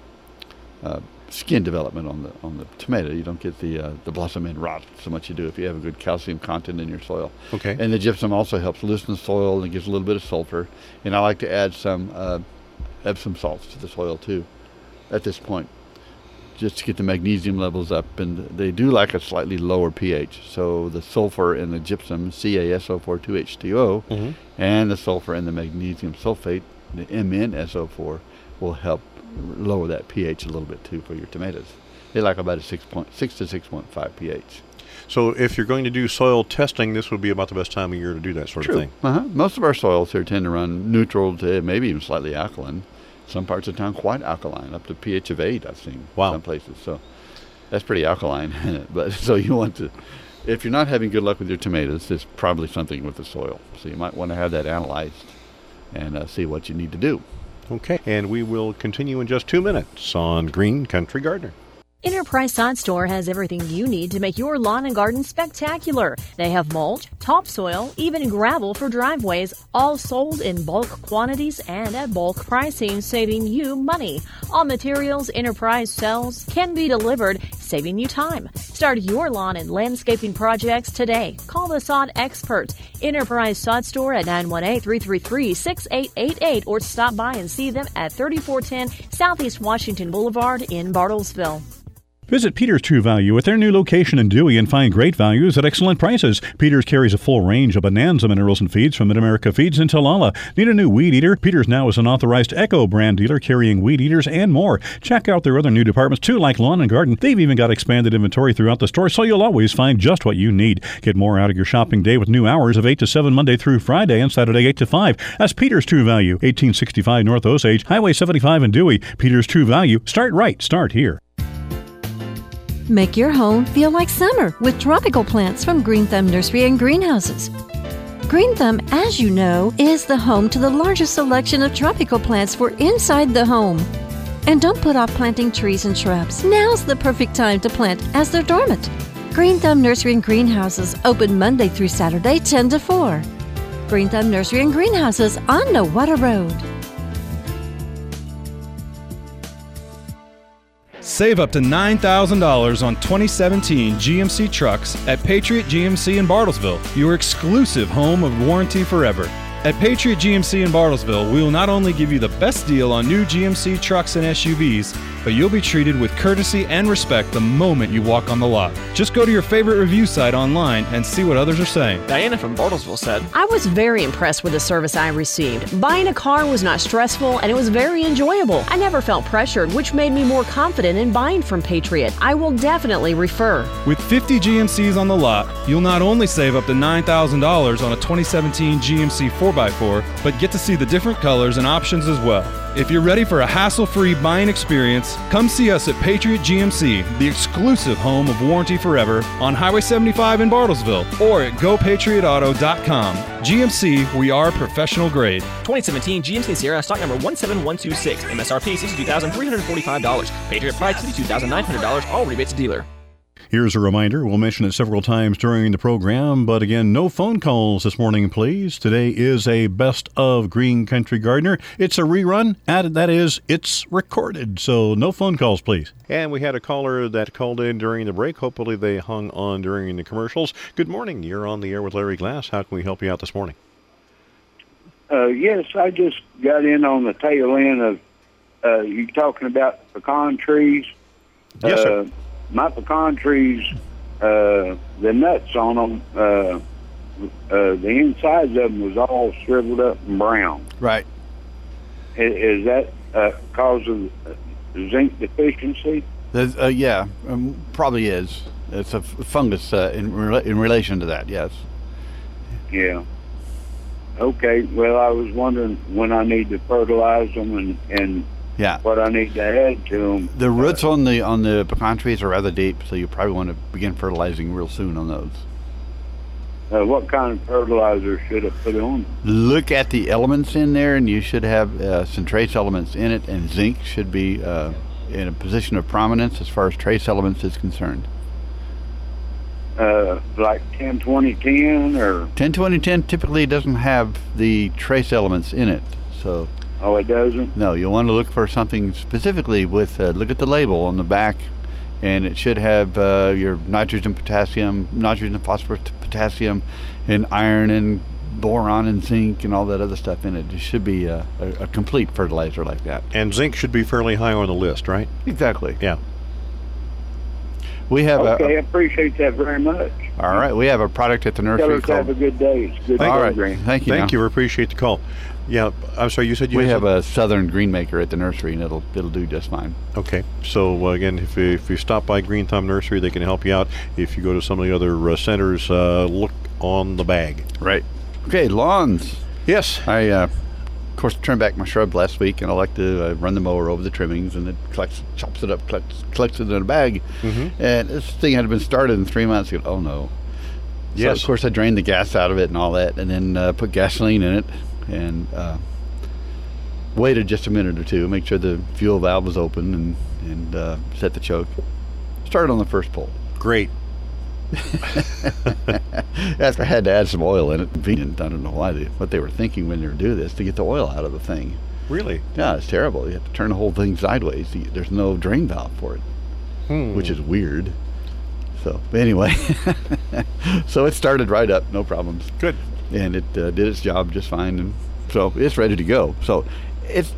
uh, skin development on the on the tomato. You don't get the uh, the blossom end rot so much you do if you have a good calcium content in your soil. Okay. And the gypsum also helps loosen the soil and gives a little bit of sulfur. And I like to add some uh, Epsom salts to the soil too at this point, just to get the magnesium levels up. And they do like a slightly lower pH. So the sulfur in the gypsum, C A S O four two H two O, Mhm. and the sulfur in the magnesium sulfate, the M N S O four, will help lower that pH a little bit too for your tomatoes. They like about a six point six to six point five pH. So if you're going to do soil testing, this would be about the best time of year to do that sort True. of thing. Uh-huh. Most of our soils here tend to run neutral to maybe even slightly alkaline. Some parts of town quite alkaline, up to pH of eight, I've seen Wow. some places. So that's pretty alkaline. But so you want to, if you're not having good luck with your tomatoes, there's probably something with the soil. So you might want to have that analyzed and uh, see what you need to do. Okay, and we will continue in just two minutes on Green Country Gardener. Enterprise Sod Store has everything you need to make your lawn and garden spectacular. They have mulch, topsoil, even gravel for driveways, all sold in bulk quantities and at bulk pricing, saving you money. All materials Enterprise sells can be delivered, saving you time. Start your lawn and landscaping projects today. Call the Sod Expert. Enterprise Sod Store at nine one eight, three three three, six eight eight eight or stop by and see them at thirty-four ten Southeast Washington Boulevard in Bartlesville. Visit Peters True Value at their new location in Dewey and find great values at excellent prices. Peters carries a full range of Bonanza minerals and feeds from Mid-America Feeds and Talala. Need a new weed eater? Peters now is an authorized Echo brand dealer carrying weed eaters and more. Check out their other new departments too, like lawn and garden. They've even got expanded inventory throughout the store, so you'll always find just what you need. Get more out of your shopping day with new hours of eight to seven Monday through Friday and Saturday eight to five. That's Peters True Value, eighteen sixty-five North Osage, Highway seventy-five in Dewey. Peters True Value. Start right. Start here. Make your home feel like summer with tropical plants from Green Thumb Nursery and Greenhouses. Green Thumb, as you know, is the home to the largest selection of tropical plants for inside the home. And don't put off planting trees and shrubs. Now's the perfect time to plant as they're dormant. Green Thumb Nursery and Greenhouses open Monday through Saturday, ten to four. Green Thumb Nursery and Greenhouses on Nowata Road. Save up to nine thousand dollars on twenty seventeen G M C trucks at Patriot G M C in Bartlesville, your exclusive home of warranty forever. At Patriot G M C in Bartlesville, we will not only give you the best deal on new G M C trucks and S U Vs, but you'll be treated with courtesy and respect the moment you walk on the lot. Just go to your favorite review site online and see what others are saying. Diana from Bartlesville said, I was very impressed with the service I received. Buying a car was not stressful and it was very enjoyable. I never felt pressured, which made me more confident in buying from Patriot. I will definitely refer. With fifty G M Cs on the lot, you'll not only save up to nine thousand dollars on a twenty seventeen G M C four by four, but get to see the different colors and options as well. If you're ready for a hassle-free buying experience, come see us at Patriot G M C, the exclusive home of warranty forever, on Highway seventy-five in Bartlesville, or at go patriot auto dot com. G M C, we are professional grade. twenty seventeen G M C Sierra, stock number one seven one two six, M S R P sixty-two thousand three hundred forty-five dollars, Patriot price fifty-two thousand nine hundred dollars, all rebates to dealer. Here's a reminder. We'll mention it several times during the program, but again, no phone calls this morning, please. Today is a Best of Green Country Gardener. It's a rerun, and that is, it's recorded, so no phone calls, please. And we had a caller that called in during the break. Hopefully they hung on during the commercials. Good morning. You're on the air with Larry Glass. How can we help you out this morning? Uh, yes, I just got in on the tail end of uh, you talking about pecan trees. Yes, sir. Uh, my pecan trees, uh, the nuts on them, uh, uh, the insides of them was all shriveled up and brown. Right. Is, is that uh, cause of zinc deficiency? There's, uh, yeah, um, probably is. It's a f- fungus uh, in rela- in relation to that. Yes. Yeah. Okay. Well, I was wondering when I need to fertilize them and and. Yeah. What I need to add to them. The roots on the on the pecan trees are rather deep, so you probably want to begin fertilizing real soon on those. Uh, what kind of fertilizer should I put on? Look at the elements in there, and you should have uh, some trace elements in it, and zinc should be uh, in a position of prominence as far as trace elements is concerned. Uh, like ten twenty ten or ten twenty ten typically doesn't have the trace elements in it, so Oh, it doesn't? No, you want to look for something specifically with, uh, look at the label on the back, and it should have uh, your nitrogen, potassium, nitrogen, phosphorus, potassium, and iron, and boron, and zinc, and all that other stuff in it. It should be a, a, a complete fertilizer like that. And zinc should be fairly high on the list, right? Exactly. Yeah. We have okay, a, I appreciate that very much. All right, we have a product at the nursery Tell us called... have a good day. It's good all program. Right, thank you. Thank now. you. We appreciate the call. Yeah, I'm sorry. You said you we have have a Southern Green Maker at the nursery, and it'll it'll do just fine. Okay. So uh, again, if you, if you stop by Green Thumb Nursery, they can help you out. If you go to some of the other uh, centers, uh, look on the bag. Right. Okay, lawns. Yes. I uh, of course trimmed back my shrub last week, and I like to uh, run the mower over the trimmings, and it collects, chops it up, collects, collects it in a bag. Mm-hmm. And this thing had been started in three months ago. Oh no. Yes. So of course I drained the gas out of it and all that, and then uh, put gasoline in it, and uh, waited just a minute or two, make sure the fuel valve was open, and and uh, set the choke. Started on the first pull. Great. After I had to add some oil in it, I don't know why they, what they were thinking when they were doing this to get the oil out of the thing. Really? Yeah, it's terrible. You have to turn the whole thing sideways. There's no drain valve for it, hmm. which is weird. So anyway, so it started right up, no problems. Good. And it uh, did its job just fine, and so it's ready to go. So it's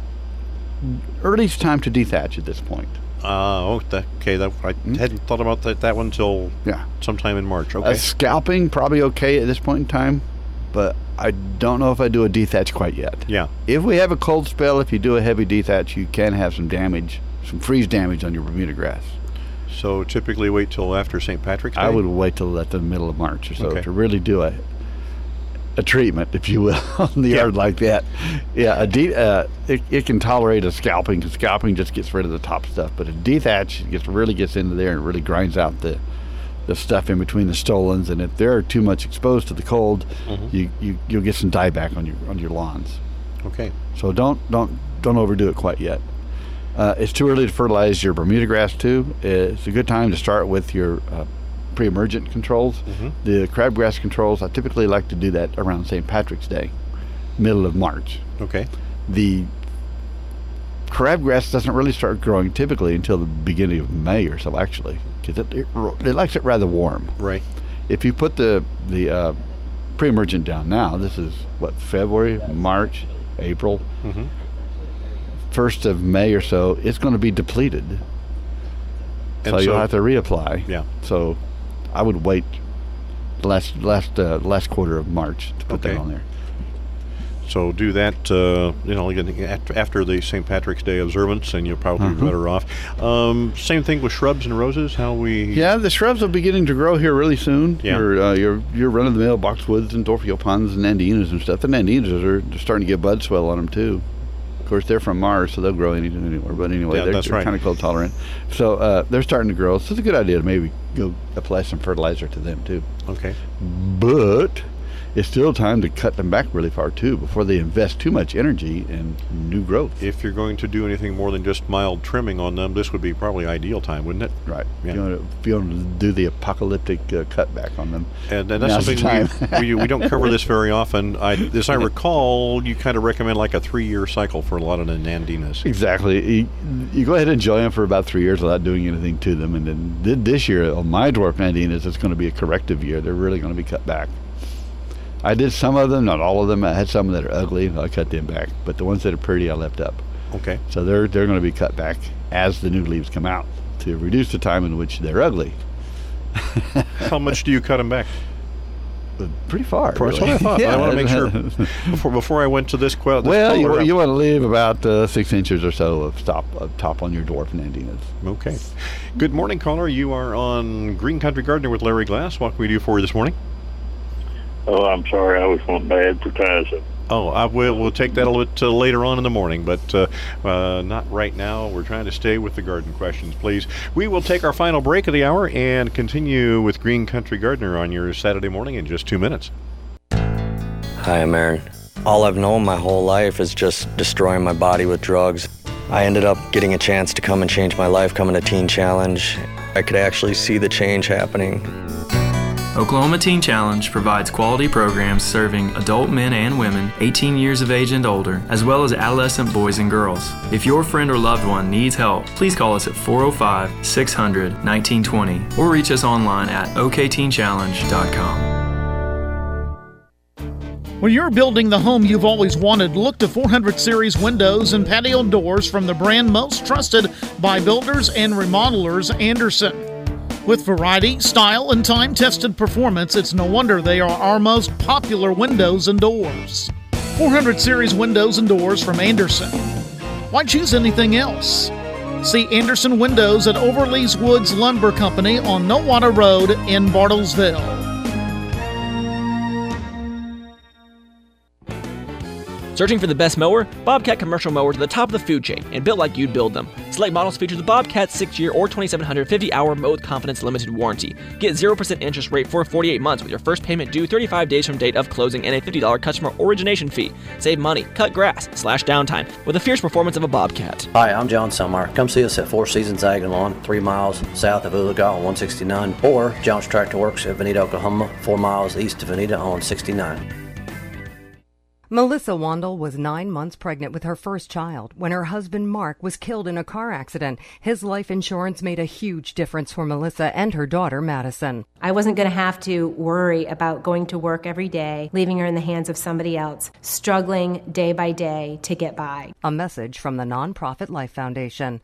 earliest time to dethatch at this point. Uh, oh, that, okay. That, I mm-hmm. hadn't thought about that, that one until yeah. sometime in March. Okay. Uh, scalping, probably okay at this point in time, but I don't know if I do a dethatch quite yet. Yeah. If we have a cold spell, if you do a heavy dethatch, you can have some damage, some freeze damage on your Bermuda grass. So typically wait till after Saint Patrick's Day? I would wait till at the middle of March or so okay. to really do a a treatment, if you will, on the yeah. yard like that. Yeah, a de- uh, it, it can tolerate a scalping, because scalping just gets rid of the top stuff. But a dethatch gets really gets into there and really grinds out the the stuff in between the stolons. And if they're too much exposed to the cold, mm-hmm. you, you you'll get some dieback on your on your lawns. Okay. So don't don't don't overdo it quite yet. Uh, it's too early to fertilize your Bermuda grass too. It's a good time to start with your uh, pre-emergent controls. Mm-hmm. The crabgrass controls, I typically like to do that around Saint Patrick's Day, middle of March. Okay. The crabgrass doesn't really start growing typically until the beginning of May or so, actually, because it, it, it likes it rather warm. Right. If you put the, the uh, pre-emergent down now, this is, what, February, March, April, mm-hmm. first of May or so, it's going to be depleted. And so, so you'll have to reapply. Yeah. So I would wait the last last uh, last quarter of March to put okay. that on there. So do that, uh, you know, after the Saint Patrick's Day observance, and you'll probably uh-huh. be better off. Um, same thing with shrubs and roses. How we? Yeah, the shrubs are beginning to grow here really soon. Yeah. Your uh, your your run-of-the-mill boxwoods and Dorfeuillepins and Andinas and stuff. The Andinas are starting to get bud swell on them too. Of course, they're from Mars, so they'll grow anything anywhere. But anyway, yeah, they're, that's they're right. kind of cold tolerant. So uh, they're starting to grow. So it's a good idea to maybe go apply some fertilizer to them too. Okay. But it's still time to cut them back really far too before they invest too much energy in new growth. If you're going to do anything more than just mild trimming on them, this would be probably ideal time, wouldn't it? Right. Yeah. If you want to, if you want to do the apocalyptic uh, cutback on them. And, and that's something we, we, we don't cover this very often. I, as I recall, you kind of recommend like a three-year cycle for a lot of the Andinas. Exactly. You, you go ahead and enjoy them for about three years without doing anything to them. And then this year, on my dwarf Andinas, it's going to be a corrective year. They're really going to be cut back. I did some of them, not all of them. I had some that are ugly, I cut them back. But the ones that are pretty, I left up. Okay. So they're they're going to be cut back as the new leaves come out to reduce the time in which they're ugly. How much do you cut them back? Pretty far. That's really. what I thought. Yeah. I want to make sure before before I went to this quote. Well, you, you want to leave about uh, six inches or so of top of top on your dwarf Andinas. Okay. Good morning, caller. You are on Green Country Gardener with Larry Glass. What can we do for you this morning? Oh, I'm sorry. I was wanting to advertise it. Oh, I will. We'll take that a little bit uh, later on in the morning, but uh, uh, not right now. We're trying to stay with the garden questions, please. We will take our final break of the hour and continue with Green Country Gardener on your Saturday morning in just two minutes. Hi, I'm Aaron. All I've known my whole life is just destroying my body with drugs. I ended up getting a chance to come and change my life, coming to Teen Challenge. I could actually see the change happening. Oklahoma Teen Challenge provides quality programs serving adult men and women eighteen years of age and older, as well as adolescent boys and girls. If your friend or loved one needs help, please call us at four oh five, six hundred, nineteen twenty or reach us online at o k teen challenge dot com. When you're building the home you've always wanted, look to four hundred series windows and patio doors from the brand most trusted by builders and remodelers, Andersen. With variety, style, and time-tested performance, it's no wonder they are our most popular windows and doors. four hundred series windows and doors from Andersen. Why choose anything else? See Andersen Windows at Overleas Woods Lumber Company on Nowata Road in Bartlesville. Searching for the best mower? Bobcat commercial mowers are the top of the food chain and built like you'd build them. Select models feature the Bobcat six-year or twenty-seven hundred fifty hour Mow with Confidence limited warranty. Get zero percent interest rate for forty-eight months with your first payment due thirty-five days from date of closing and a fifty dollars customer origination fee. Save money, cut grass, slash downtime with the fierce performance of a Bobcat. Hi, I'm John Selmar. Come see us at Four Seasons Ag and Lawn, three miles south of Oologah on one sixty-nine, or John's Tractor Works at Veneta, Oklahoma, four miles east of Veneta on sixty-nine. Melissa Wandel was nine months pregnant with her first child when her husband Mark was killed in a car accident. His life insurance made a huge difference for Melissa and her daughter Madison. I wasn't going to have to worry about going to work every day, leaving her in the hands of somebody else, struggling day by day to get by. A message from the nonprofit Life Foundation.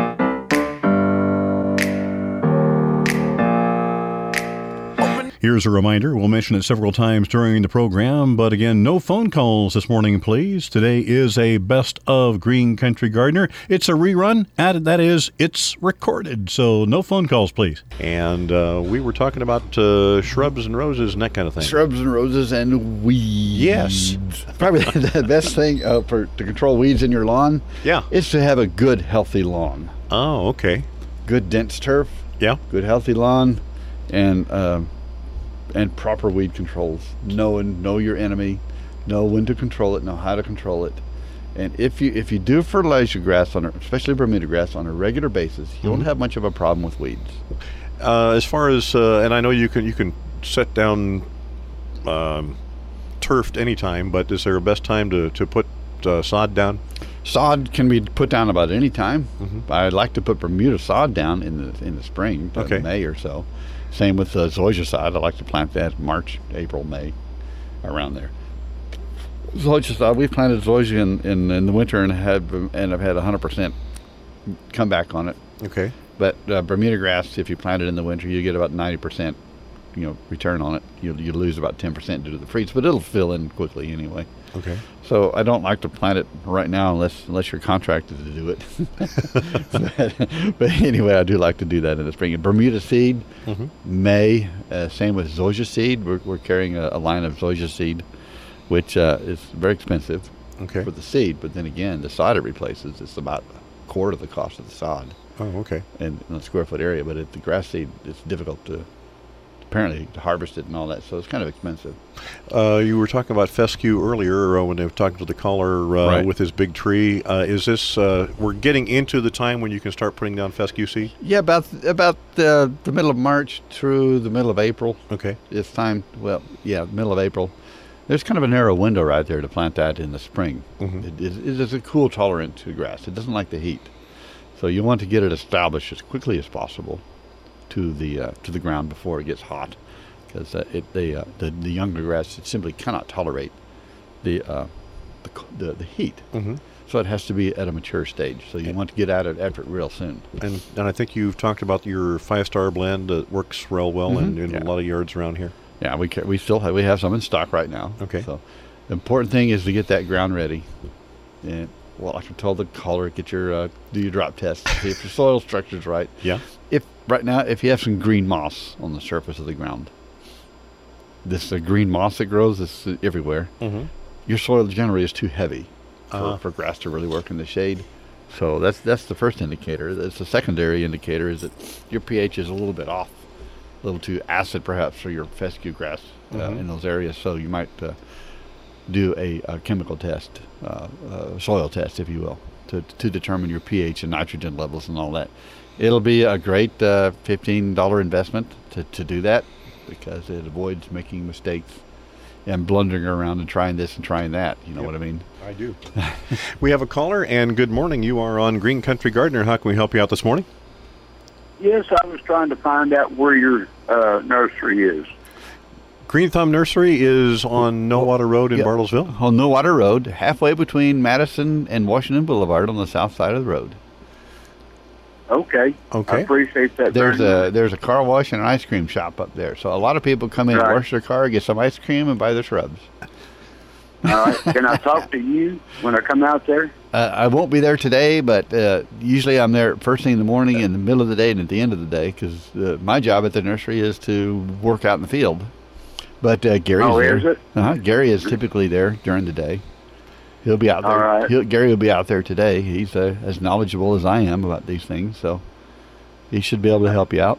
Here's a reminder. We'll mention it several times during the program, but again, no phone calls this morning, please. Today is a Best of Green Country Gardener. It's a rerun, and that is, it's recorded, so no phone calls, please. And uh, we were talking about uh, shrubs and roses and that kind of thing. Shrubs and roses and weeds. Yes. Probably the best thing uh, for to control weeds in your lawn yeah. is to have a good, healthy lawn. Oh, okay. Good, dense turf. Yeah. Good, healthy lawn, and... Uh, and proper weed controls. Know and know your enemy, know when to control it, know how to control it. And if you if you do fertilize your grass, on a, especially Bermuda grass, on a regular basis, you mm-hmm. won't have much of a problem with weeds. Uh, as far as, uh, and I know you can you can set down um, turfed anytime, but is there a best time to, to put uh, sod down? Sod can be put down about any time. Mm-hmm. I'd like to put Bermuda sod down in the in the spring, okay. May or so. Same with the zoysia sod. I like to plant that March, April, May, around there. Zoysia sod, we've planted zoysia in, in, in the winter and have and I've had one hundred percent comeback on it. Okay. But uh, Bermuda grass, if you plant it in the winter, you get about ninety percent, you know, return on it. You you lose about ten percent due to the freeze, but it'll fill in quickly anyway. Okay. So I don't like to plant it right now unless unless you're contracted to do it. but, but anyway, I do like to do that in the spring. And Bermuda seed, mm-hmm. May, uh, same with zoysia seed. We're, we're carrying a, a line of zoysia seed, which uh, is very expensive okay. for the seed. But then again, the sod it replaces, it's about a quarter of the cost of the sod. Oh, okay. And in a square foot area, but it, the grass seed, it's difficult to apparently to harvest it and all that, so it's kind of expensive. Uh, you were talking about fescue earlier uh, when they were talking to the caller uh, right. with his big tree. Uh, is this, uh, we're getting into the time when you can start putting down fescue seed? Yeah, about about uh, the middle of March through the middle of April. Okay. It's time, well, yeah, middle of April. There's kind of a narrow window right there to plant that in the spring. Mm-hmm. It, it, it is a cool tolerant to grass. It doesn't like the heat. So you want to get it established as quickly as possible to the uh, to the ground before it gets hot, because uh, it the, uh, the the younger grass it simply cannot tolerate the uh, the, the the heat. Mm-hmm. So it has to be at a mature stage. So you want to get at it after it real soon. And and I think you've talked about your five star blend that works real well mm-hmm. in, in yeah. a lot of yards around here. Yeah, we ca- we still have we have some in stock right now. Okay. So the important thing is to get that ground ready. And well, like I told the caller, get your uh, do your drop test, see if your soil structure's right. Yeah. If right now, if you have some green moss on the surface of the ground, this uh, green moss that grows is uh, everywhere. Mm-hmm. Your soil generally is too heavy for, uh-huh. for grass to really work in the shade. So that's that's the first indicator. That's the secondary indicator is that your pH is a little bit off, a little too acid perhaps for your fescue grass uh, mm-hmm. in those areas. So you might uh, do a, a chemical test, uh, uh, soil test, if you will, to to determine your pH and nitrogen levels and all that. It'll be a great uh, fifteen dollars investment to, to do that. because it avoids making mistakes and blundering around and trying this and trying that. You know Yep. what I mean? I do. We have a caller, and good morning. You are on Green Country Gardener. How can we help you out this morning? Yes, I was trying to find out where your uh, nursery is. Green Thumb Nursery is on No Water Road in Yep. Bartlesville. On No Water Road, halfway between Madison and Washington Boulevard on the south side of the road. Okay. Okay. I appreciate that. There's very a there's a car wash and an ice cream shop up there. So a lot of people come in, Right. wash their car, get some ice cream, and buy their shrubs. much. All right. Can I talk to you when I come out there? Uh, I won't be there today, but uh, usually I'm there first thing in the morning, in the middle of the day, and at the end of the day, because uh, my job at the nursery is to work out in the field. But uh, Gary's Oh, there. is it? Uh-huh. Gary is typically there during the day. He'll be out there. All right. He'll, Gary will be out there today. He's uh, as knowledgeable as I am about these things, so he should be able to help you out.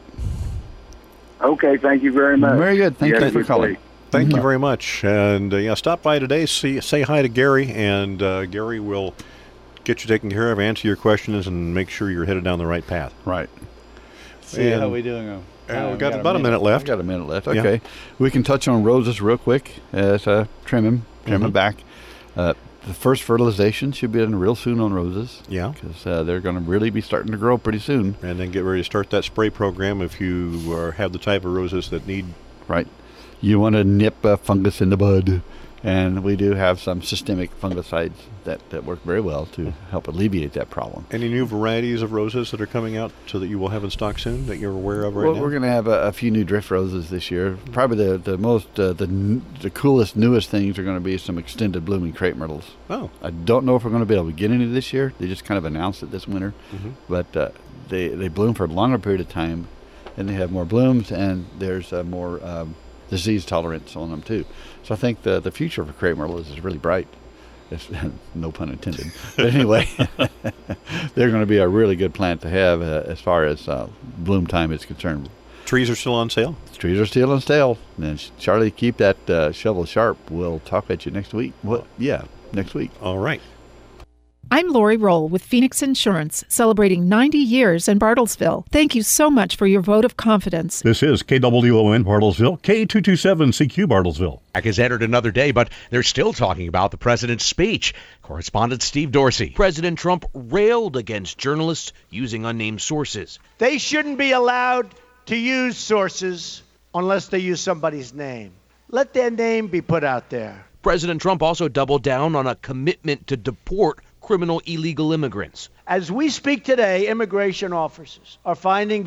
Okay. Thank you very much. Very good. Thank You you have a for good calling. day. Thank Mhm. you very much. And uh, yeah, stop by today. See, say hi to Gary, and uh, Gary will get you taken care of, answer your questions, and make sure you're headed down the right path. Right. See And- how we doing? Uh, Uh, uh, we've got about a minute left. We've got a minute left. Yeah. Okay. We can touch on roses real quick as uh, trim them, trim them Mhm. back. Uh, the first fertilization should be done real soon on roses. Yeah. Because uh, they're going to really be starting to grow pretty soon. And then get ready to start that spray program if you uh, have the type of roses that need. Right. You want to nip uh, fungus in the bud. And we do have some systemic fungicides that, that work very well to help alleviate that problem. Any new varieties of roses that are coming out so that you will have in stock soon that you're aware of right well, now? we're going to have a, a few new drift roses this year. Probably the the most uh, the n- the coolest, newest things are going to be some extended blooming crepe myrtles. Oh. I don't know if we're going to be able to get any this year. They just kind of announced it this winter, Mhm. but uh, they they bloom for a longer period of time, and they have more blooms, and there's uh, more um, disease tolerance on them too. So I think the the future for crepe myrtles is really bright. It's, no pun intended. But anyway, they're going to be a really good plant to have uh, as far as uh, bloom time is concerned. Trees are still on sale? Trees are still on sale. And Charlie, keep that uh, shovel sharp. We'll talk at you next week. What? Yeah, next week. All right. I'm Lori Roll with Phoenix Insurance, celebrating ninety years in Bartlesville. Thank you so much for your vote of confidence. This is K W O N Bartlesville, K two two seven C Q Bartlesville. Has entered another day, but they're still talking about the president's speech. Correspondent Steve Dorsey. President Trump railed against journalists using unnamed sources. They shouldn't be allowed to use sources unless they use somebody's name. Let their name be put out there. President Trump also doubled down on a commitment to deport criminal illegal immigrants. As we speak today, immigration officers are finding